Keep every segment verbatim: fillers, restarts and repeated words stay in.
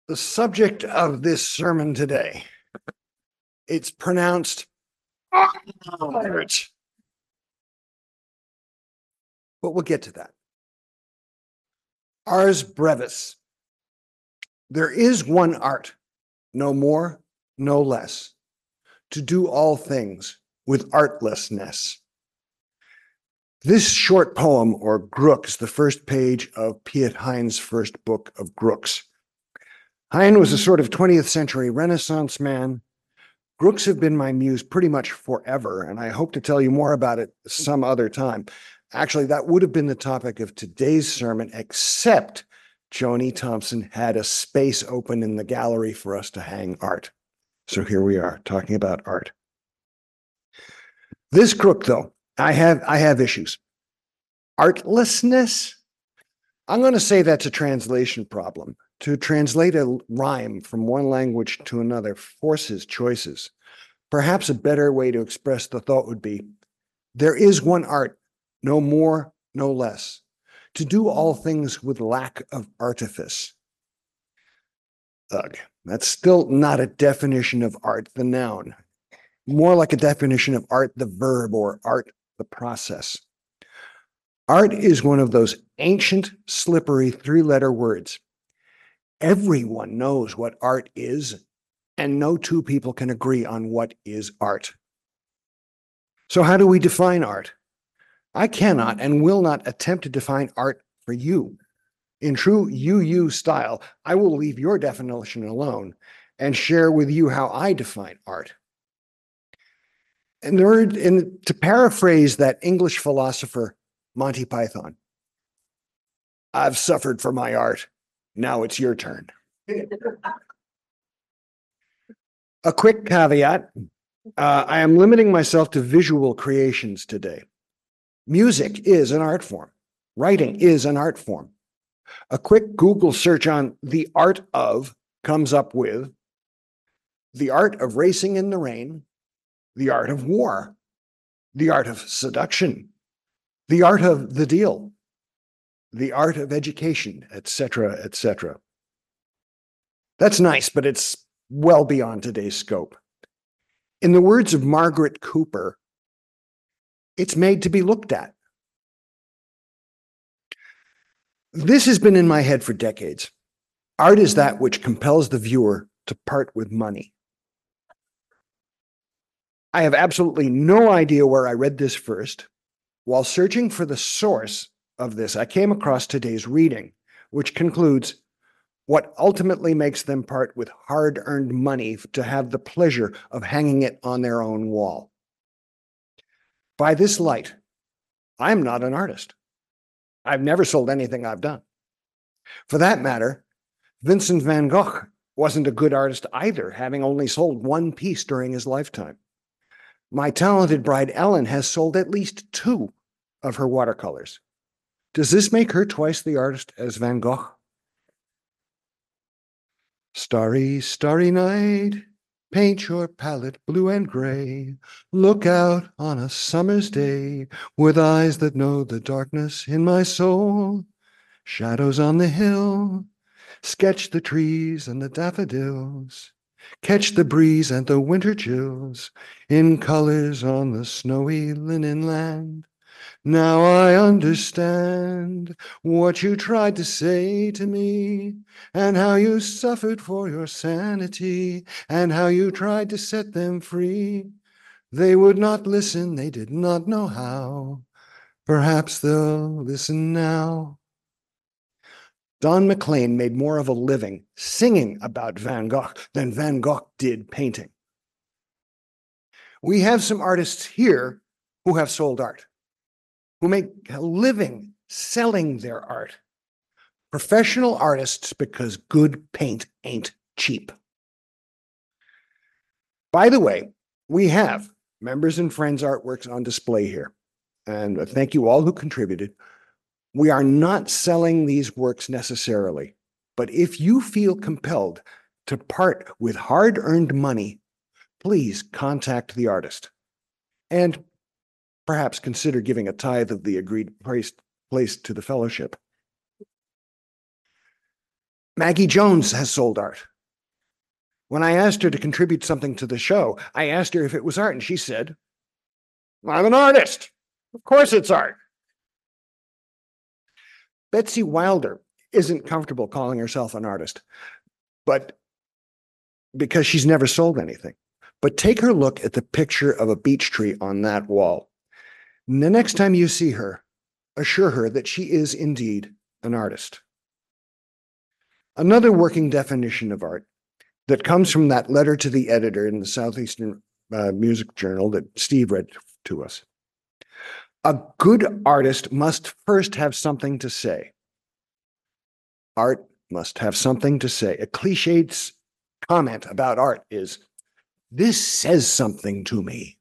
The subject of this sermon today, it's pronounced art, but we'll get to that. Ars brevis. There is one art, no more, no less, to do all things with artlessness. This short poem, or Grouks, the first page of Piet Hein's first book of Grouks. Hein was a sort of twentieth century Renaissance man. Grouks have been my muse pretty much forever, and I hope to tell you more about it some other time. Actually, that would have been the topic of today's sermon, except Joni Thompson had a space open in the gallery for us to hang art. So here we are, talking about art. This Crook, though, I have, I have issues. Artlessness? I'm going to say that's a translation problem. To translate a rhyme from one language to another forces choices. Perhaps a better way to express the thought would be, there is one art, no more, no less, to do all things with lack of artifice. Ugh, that's still not a definition of art, the noun. More like a definition of art, the verb, or art, the process. Art is one of those ancient, slippery three-letter words. Everyone knows what art is, and no two people can agree on what is art. So how do we define art? I cannot and will not attempt to define art for you. In true U U style, I will leave your definition alone and share with you how I define art. In order, in, to paraphrase that English philosopher, Monty Python, I've suffered for my art. Now it's your turn. A quick caveat. Uh, I am limiting myself to visual creations today. Music is an art form. Writing is an art form. A quick Google search on the art of comes up with the art of racing in the rain, the art of war, the art of seduction, the art of the deal, the art of education, et cetera, et cetera. That's nice, but it's well beyond today's scope. In the words of Margaret Cooper, it's made to be looked at. This has been in my head for decades. Art is that which compels the viewer to part with money. I have absolutely no idea where I read this first. While searching for the source of this, I came across today's reading, which concludes, what ultimately makes them part with hard-earned money to have the pleasure of hanging it on their own wall. By this light, I'm not an artist. I've never sold anything I've done. For that matter, Vincent van Gogh wasn't a good artist either, having only sold one piece during his lifetime. My talented bride Ellen has sold at least two of her watercolors. Does this make her twice the artist as Van Gogh? Starry, starry night, paint your palette blue and gray. Look out on a summer's day with eyes that know the darkness in my soul. Shadows on the hill, sketch the trees and the daffodils. Catch the breeze and the winter chills in colors on the snowy linen land. Now I understand what you tried to say to me, and how you suffered for your sanity, and how you tried to set them free. They would not listen, they did not know how. Perhaps they'll listen now. Don McLean made more of a living singing about Van Gogh than Van Gogh did painting. We have some artists here who have sold art, who make a living selling their art. Professional artists, because good paint ain't cheap. By the way, we have members and friends artworks on display here. And thank you all who contributed. We are not selling these works necessarily, but if you feel compelled to part with hard-earned money, please contact the artist. And perhaps consider giving a tithe of the agreed price placed to the fellowship. Maggie Jones has sold art. When I asked her to contribute something to the show, I asked her if it was art, and she said, I'm an artist. Of course it's art. Betsy Wilder isn't comfortable calling herself an artist, but because she's never sold anything. But take her look at the picture of a beech tree on that wall. And the next time you see her, assure her that she is indeed an artist. Another working definition of art that comes from that letter to the editor in the Southeastern uh, Music Journal that Steve read to us. A good artist must first have something to say. Art must have something to say. A cliched comment about art is, this says something to me.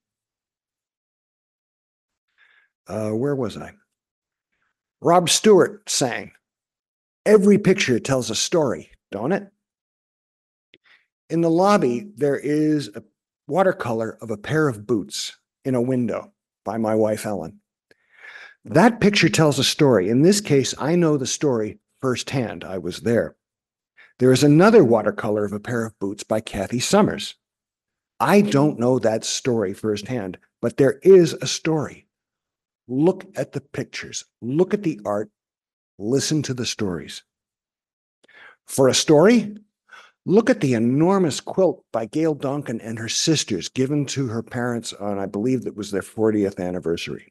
Uh, where was I? Rob Stewart sang, every picture tells a story, don't it? In the lobby, there is a watercolor of a pair of boots in a window by my wife, Ellen. That picture tells a story. In this case, I know the story firsthand. I was there. There is another watercolor of a pair of boots by Kathy Summers. I don't know that story firsthand, but there is a story. Look at the pictures, look at the art, listen to the stories. For a story, look at the enormous quilt by Gail Duncan and her sisters given to her parents on, I believe that was their fortieth anniversary.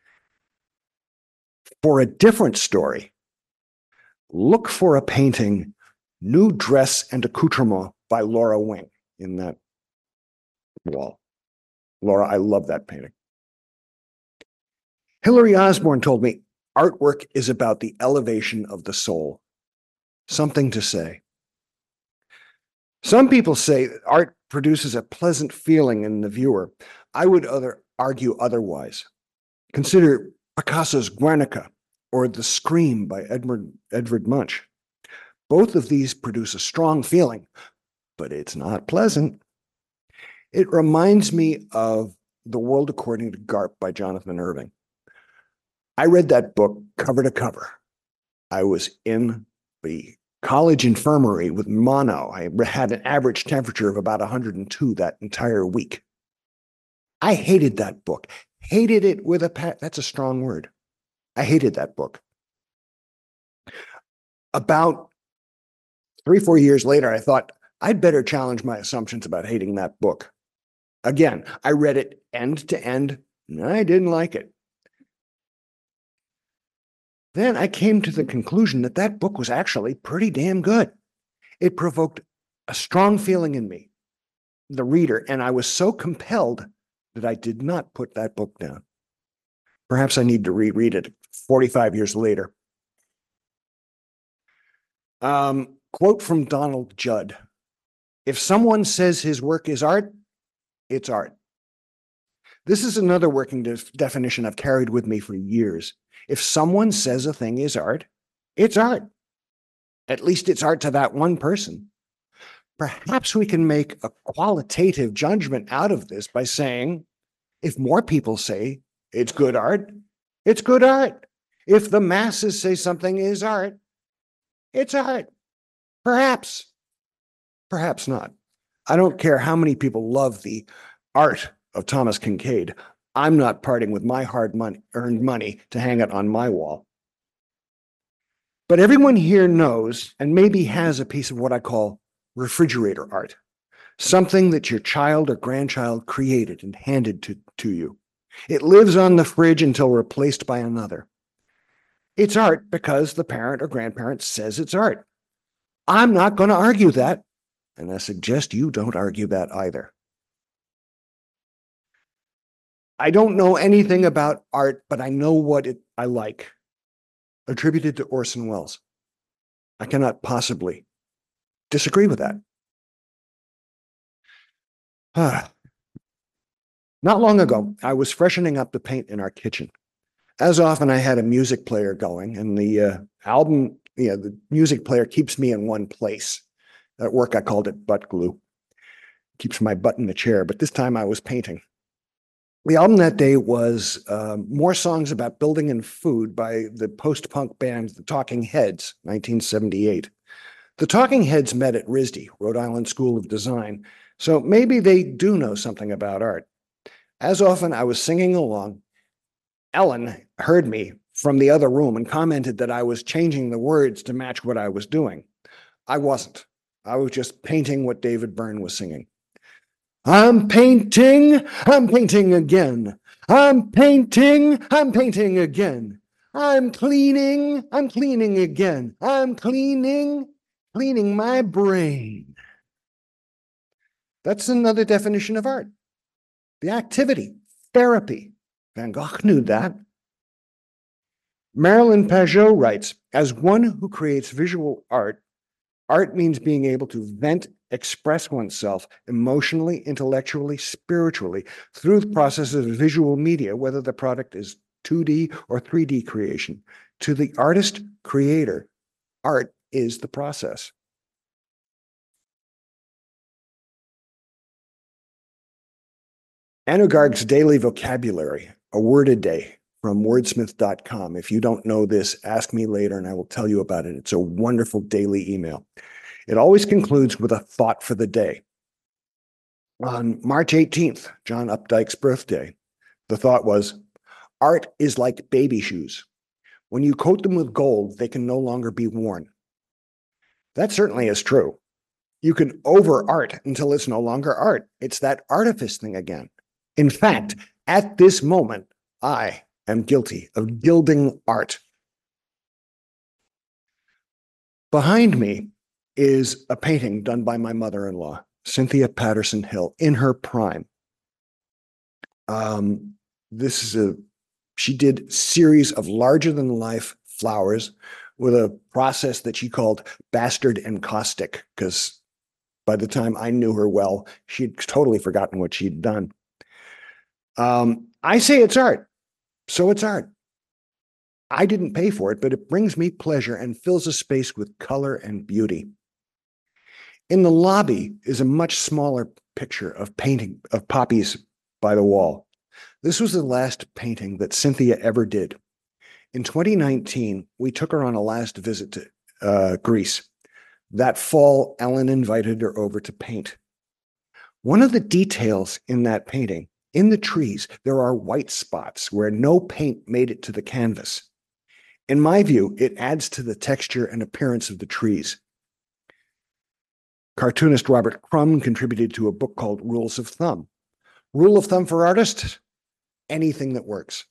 For a different story, look for a painting, New Dress and Accoutrement by Laura Wing in that wall. Laura, I love that painting. Hillary Osborne told me artwork is about the elevation of the soul. Something to say. Some people say that art produces a pleasant feeling in the viewer. I would other, argue otherwise. Consider Picasso's Guernica or The Scream by Edward, Edvard Munch. Both of these produce a strong feeling, but it's not pleasant. It reminds me of The World According to Garp by Jonathan Irving. I read that book cover to cover. I was in the college infirmary with mono. I had an average temperature of about one hundred two that entire week. I hated that book. Hated it with a pa- that's a strong word. I hated that book. About three, four years later, I thought I'd better challenge my assumptions about hating that book. Again, I read it end to end, and I didn't like it. Then I came to the conclusion that that book was actually pretty damn good. It provoked a strong feeling in me, the reader, and I was so compelled that I did not put that book down. Perhaps I need to reread it forty-five years later. Um, quote from Donald Judd. If someone says his work is art, it's art. This is another working de- definition I've carried with me for years. If someone says a thing is art, it's art. At least it's art to that one person. Perhaps we can make a qualitative judgment out of this by saying, if more people say it's good art, it's good art. If the masses say something is art, it's art. Perhaps. Perhaps not. I don't care how many people love the art of Thomas Kinkade. I'm not parting with my hard money, earned money to hang it on my wall. But everyone here knows and maybe has a piece of what I call refrigerator art, something that your child or grandchild created and handed to, to you. It lives on the fridge until replaced by another. It's art because the parent or grandparent says it's art. I'm not going to argue that, and I suggest you don't argue that either. I don't know anything about art, but I know what it, I like. Attributed to Orson Welles. I cannot possibly disagree with that. Ah. Not long ago, I was freshening up the paint in our kitchen. As often, I had a music player going, and the uh, album, you know, the music player keeps me in one place. At work, I called it butt glue. Keeps my butt in the chair, but this time I was painting. The album that day was uh, More Songs About Building and Food by the post-punk band The Talking Heads, nineteen seventy-eight. The talking heads met at R I S D, Rhode Island School of Design, so maybe they do know something about art. As often, I was singing along. Ellen heard me from the other room and commented that I was changing the words to match what I was doing. I wasn't. I was just painting what David Byrne was singing. I'm painting, I'm painting again. I'm painting, I'm painting again. I'm cleaning, I'm cleaning again. I'm cleaning, cleaning my brain. That's another definition of art. The activity, therapy. Van Gogh knew that. Marilyn Pajot writes, as one who creates visual art, art means being able to vent, express oneself emotionally, intellectually, spiritually through the process of visual media, whether the product is two D or three D creation. To the artist creator, art is the process. Anu Garg's Daily Vocabulary, a word a day from wordsmith dot com. If you don't know this, ask me later and I will tell you about it. It's a wonderful daily email. It always concludes with a thought for the day. On March eighteenth, John Updike's birthday, the thought was, art is like baby shoes. When you coat them with gold, they can no longer be worn. That certainly is true. You can over-art until it's no longer art. It's that artifice thing again. In fact, at this moment, I am guilty of gilding art. Behind me is a painting done by my mother-in-law, Cynthia Patterson Hill, in her prime. Um, this is a, she did series of larger-than-life flowers with a process that she called bastard encaustic, because by the time I knew her well, she'd totally forgotten what she'd done. Um, I say it's art, so it's art. I didn't pay for it, but it brings me pleasure and fills a space with color and beauty. In the lobby is a much smaller picture of painting of poppies by the wall. This was the last painting that Cynthia ever did. In twenty nineteen, we took her on a last visit to uh, Greece. That fall, Ellen invited her over to paint. One of the details in that painting, in the trees, there are white spots where no paint made it to the canvas. In my view, it adds to the texture and appearance of the trees. Cartoonist Robert Crumb contributed to a book called Rules of Thumb. Rule of thumb for artists? Anything that works.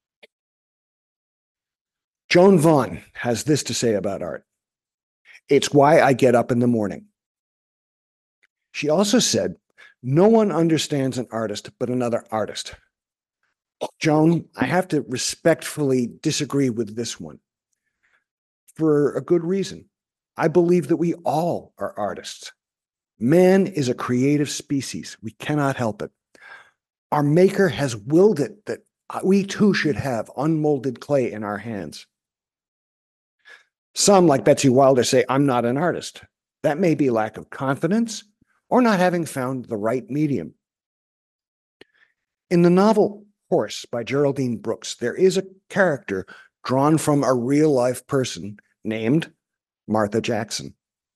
Joan Vaughn has this to say about art. It's why I get up in the morning. She also said, no one understands an artist but another artist. Joan, I have to respectfully disagree with this one for a good reason. I believe that we all are artists. Man is a creative species. We cannot help it. Our maker has willed it that we too should have unmolded clay in our hands. Some, like Betsy Wilder, say, I'm not an artist. That may be lack of confidence or not having found the right medium. In the novel Horse by Geraldine Brooks, there is a character drawn from a real-life person named Martha Jackson.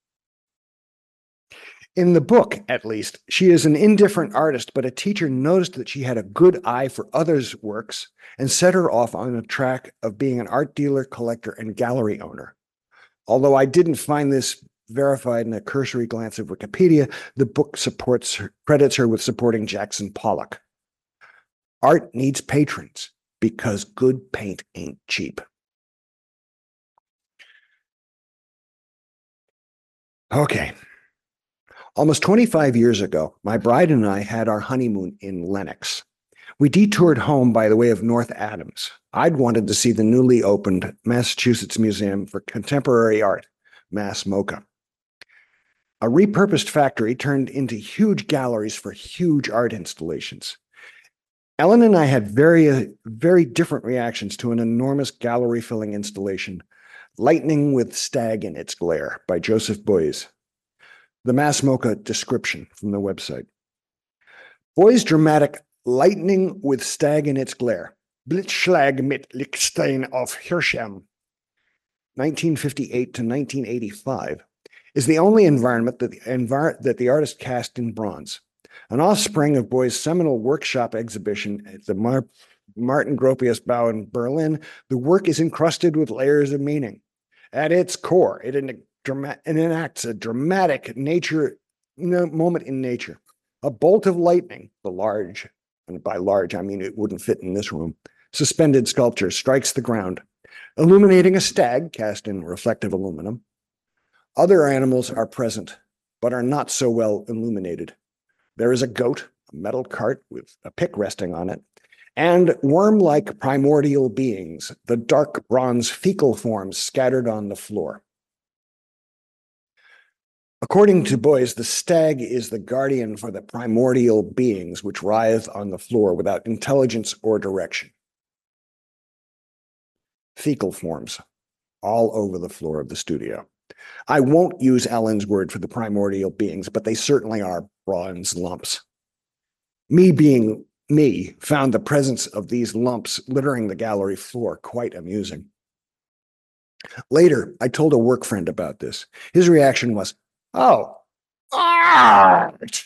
In the book, at least, she is an indifferent artist, but a teacher noticed that she had a good eye for others' works and set her off on a track of being an art dealer, collector, and gallery owner. Although I didn't find this verified in a cursory glance of Wikipedia, the book supports her, credits her with supporting Jackson Pollock. Art needs patrons because good paint ain't cheap. Okay. Almost twenty-five years ago, my bride and I had our honeymoon in Lenox. We detoured home by the way of North Adams. I'd wanted to see the newly opened Massachusetts Museum for Contemporary Art, Mass MoCA. A repurposed factory turned into huge galleries for huge art installations. Ellen and I had very, uh, very different reactions to an enormous gallery-filling installation, Lightning with Stag in Its Glare by Joseph Beuys. The Mass MoCA description from the website. Beuys' dramatic Lightning with Stag in Its Glare, Blitzschlag mit Lichtstein auf Hirschem, nineteen fifty-eight to nineteen eighty-five, is the only environment that the, envir that the artist cast in bronze. An offspring of Beuys's seminal workshop exhibition at the Mar Martin Gropius Bau in Berlin, the work is encrusted with layers of meaning. At its core, it, it enacts a dramatic nature moment in nature. A bolt of lightning, the large, and by large I mean it wouldn't fit in this room, suspended sculpture strikes the ground, illuminating a stag cast in reflective aluminum. Other animals are present, but are not so well illuminated. There is a goat, a metal cart with a pick resting on it, and worm-like primordial beings, the dark bronze fecal forms scattered on the floor. According to Beuys, the stag is the guardian for the primordial beings which writhe on the floor without intelligence or direction. Fecal forms all over the floor of the studio. I won't use Ellen's word for the primordial beings, but they certainly are bronze lumps. Me being me found the presence of these lumps littering the gallery floor quite amusing. Later, I told a work friend about this. His reaction was, "Oh, art!"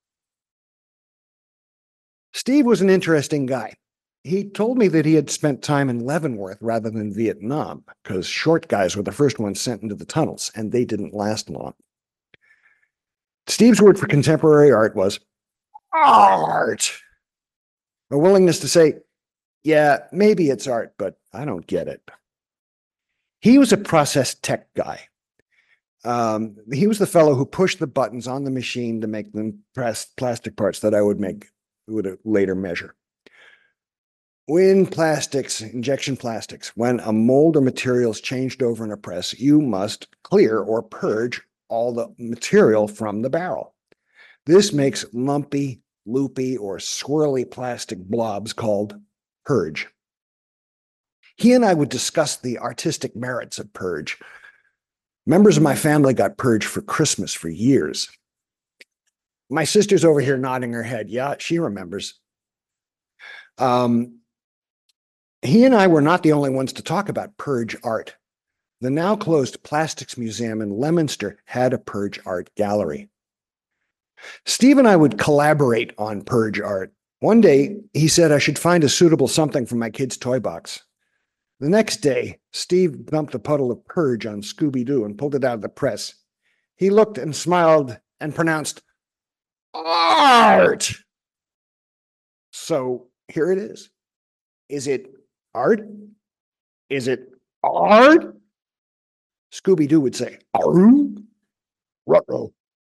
Steve was an interesting guy. He told me that he had spent time in Leavenworth rather than Vietnam, because short guys were the first ones sent into the tunnels, and they didn't last long. Steve's word for contemporary art was art. A willingness to say, yeah, maybe it's art, but I don't get it. He was a process tech guy. Um, he was the fellow who pushed the buttons on the machine to make them press plastic parts that I would make, would later measure. When plastics, injection plastics, when a mold or material is changed over in a press, you must clear or purge all the material from the barrel. This makes lumpy, loopy, or swirly plastic blobs called purge. He and I would discuss the artistic merits of purge. Members of my family got purge for Christmas for years. My sister's over here nodding her head. Yeah, she remembers. Um, he and I were not the only ones to talk about purge art. The now closed Plastics Museum in Leominster had a purge art gallery. Steve and I would collaborate on purge art. One day, he said I should find a suitable something for my kid's toy box. The next day, Steve dumped a puddle of purge on Scooby-Doo and pulled it out of the press. He looked and smiled and pronounced, art! So here it is. Is it art? Is it art? Scooby-Doo would say, "Arr, ruh-roh."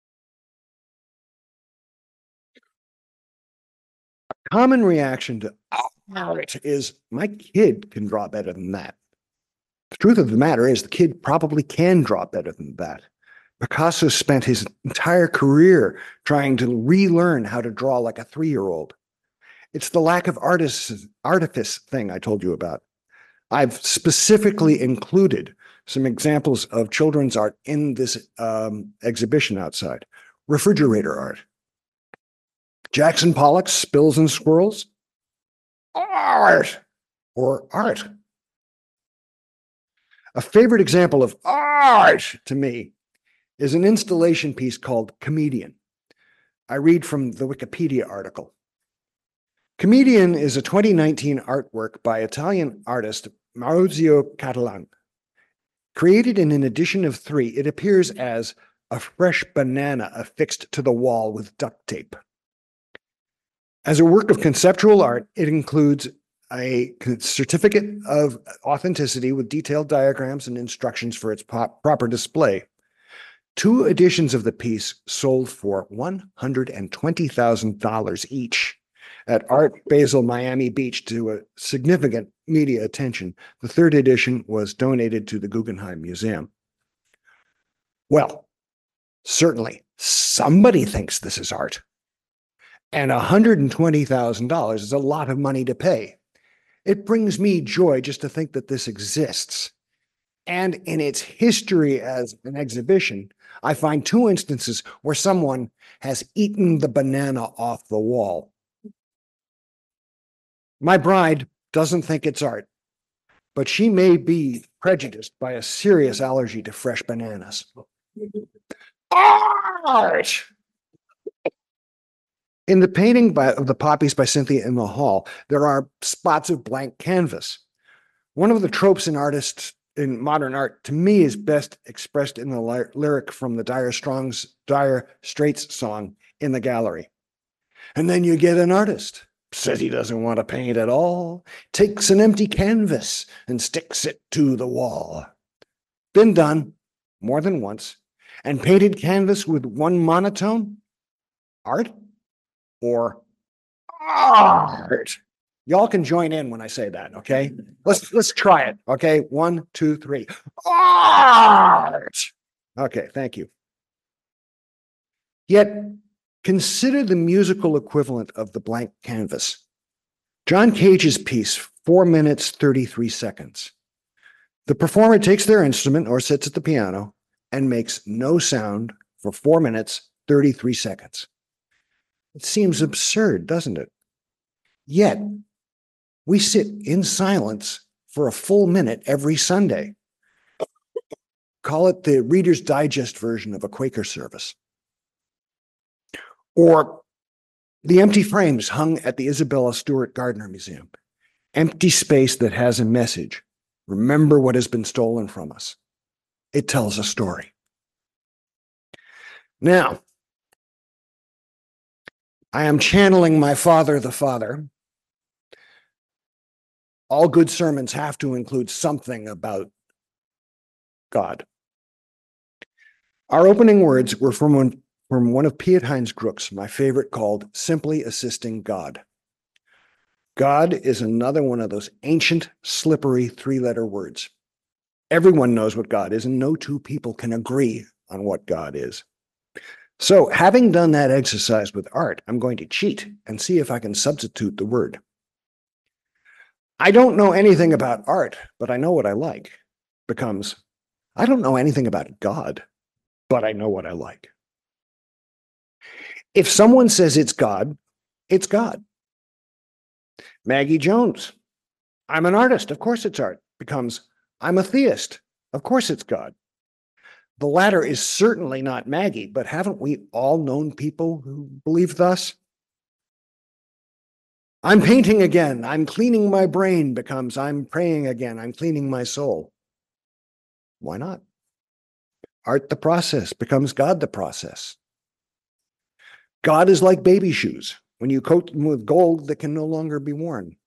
Common reaction to art is, my kid can draw better than that. The truth of the matter is the kid probably can draw better than that. Picasso spent his entire career trying to relearn how to draw like a three-year-old. It's the lack of artist, artifice thing I told you about. I've specifically included some examples of children's art in this um, exhibition outside. Refrigerator art. Jackson Pollock's Spills and Squirrels, art, or art. A favorite example of art to me is an installation piece called Comedian. I read from the Wikipedia article. Comedian is a twenty nineteen artwork by Italian artist Maurizio Cattelan. Created in an edition of three, it appears as a fresh banana affixed to the wall with duct tape. As a work of conceptual art, it includes a certificate of authenticity with detailed diagrams and instructions for its proper display. Two editions of the piece sold for one hundred twenty thousand dollars each at Art Basel Miami Beach to a significant media attention. The third edition was donated to the Guggenheim Museum. Well, certainly somebody thinks this is art. And one hundred twenty thousand dollars is a lot of money to pay. It brings me joy just to think that this exists. And in its history as an exhibition, I find two instances where someone has eaten the banana off the wall. My bride doesn't think it's art, but she may be prejudiced by a serious allergy to fresh bananas. Art! In the painting by, of the poppies by Cynthia M. Hall, there are spots of blank canvas. One of the tropes in artists in modern art, to me, is best expressed in the ly- lyric from the Dire Strong's Dire Straits song, In the Gallery. And then you get an artist, says he doesn't want to paint at all, takes an empty canvas and sticks it to the wall. Been done more than once, and painted canvas with one monotone, art or art. Y'all can join in when I say that, okay? Let's let's try it, okay? One, two, three. Art. Okay, thank you. Yet, consider the musical equivalent of the blank canvas. John Cage's piece, four minutes, thirty-three seconds. The performer takes their instrument or sits at the piano and makes no sound for four minutes, thirty-three seconds. It seems absurd, doesn't it? Yet, we sit in silence for a full minute every Sunday. Call it the Reader's Digest version of a Quaker service. Or the empty frames hung at the Isabella Stewart Gardner Museum. Empty space that has a message. Remember what has been stolen from us. It tells a story. Now, I am channeling my father, the Father. All good sermons have to include something about God. Our opening words were from one, from one of Piet Heinz Grook's, my favorite, called Simply Assisting God. God is another one of those ancient, slippery three-letter words. Everyone knows what God is, and no two people can agree on what God is. So, having done that exercise with art, I'm going to cheat and see if I can substitute the word. I don't know anything about art, but I know what I like, becomes, I don't know anything about God, but I know what I like. If someone says it's God, it's God. Maggie Jones, I'm an artist, of course it's art, becomes, I'm a theist, of course it's God. The latter is certainly not Maggie, but haven't we all known people who believe thus? I'm painting again, I'm cleaning my brain becomes, I'm praying again, I'm cleaning my soul. Why not? Art the process becomes God the process. God is like baby shoes. When you coat them with gold, they can no longer be worn.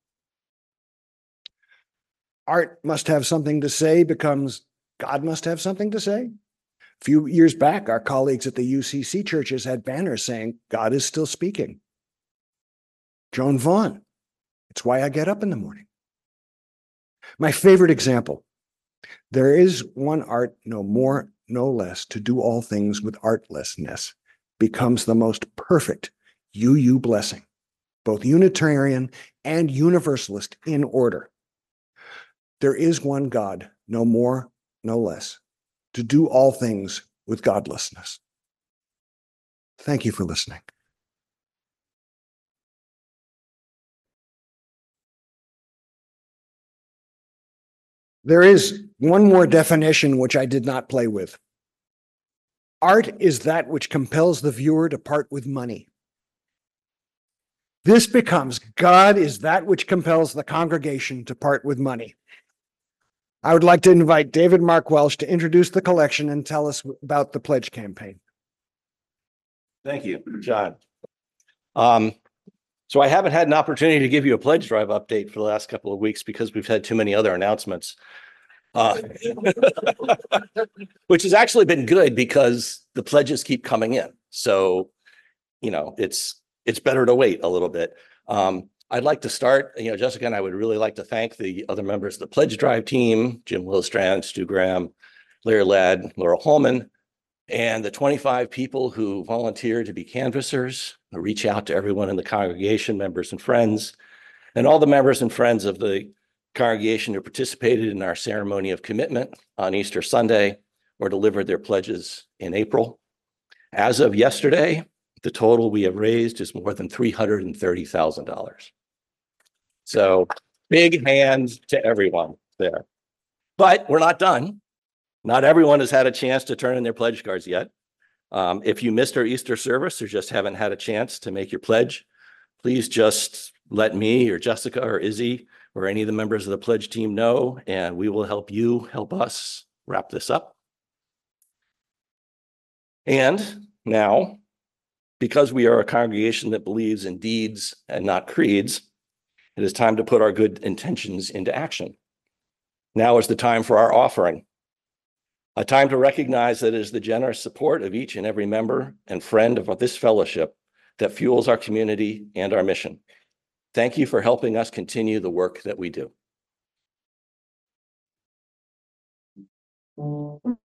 Art must have something to say becomes God must have something to say. A few years back, our colleagues at the U C C churches had banners saying, God is still speaking. Joan Vaughn, it's why I get up in the morning. My favorite example, there is one art, no more, no less, to do all things with artlessness, becomes the most perfect U U blessing, both Unitarian and Universalist in order. There is one God, no more, no less, to do all things with godlessness. Thank you for listening. There is one more definition which I did not play with. Art is that which compels the viewer to part with money. This becomes God is that which compels the congregation to part with money. I would like to invite David Mark Welsh to introduce the collection and tell us about the pledge campaign. Thank you, John. Um, so I haven't had an opportunity to give you a pledge drive update for the last couple of weeks because we've had too many other announcements. Uh, which has actually been good because the pledges keep coming in. So, you know, it's it's better to wait a little bit. Um, I'd like to start, you know, Jessica and I would really like to thank the other members of the pledge drive team, Jim Lilstrand, Stu Graham, Larry Ladd, Laura Holman, and the twenty-five people who volunteered to be canvassers. I reach out to everyone in the congregation, members and friends, and all the members and friends of the congregation who participated in our ceremony of commitment on Easter Sunday or delivered their pledges in April. As of yesterday, the total we have raised is more than three hundred thirty thousand dollars. So big hands to everyone there. But we're not done. Not everyone has had a chance to turn in their pledge cards yet. Um, if you missed our Easter service or just haven't had a chance to make your pledge, please just let me or Jessica or Izzy or any of the members of the pledge team know, and we will help you help us wrap this up. And now, because we are a congregation that believes in deeds and not creeds, it is time to put our good intentions into action. Now is the time for our offering, a time to recognize that it is the generous support of each and every member and friend of this fellowship that fuels our community and our mission. Thank you for helping us continue the work that we do.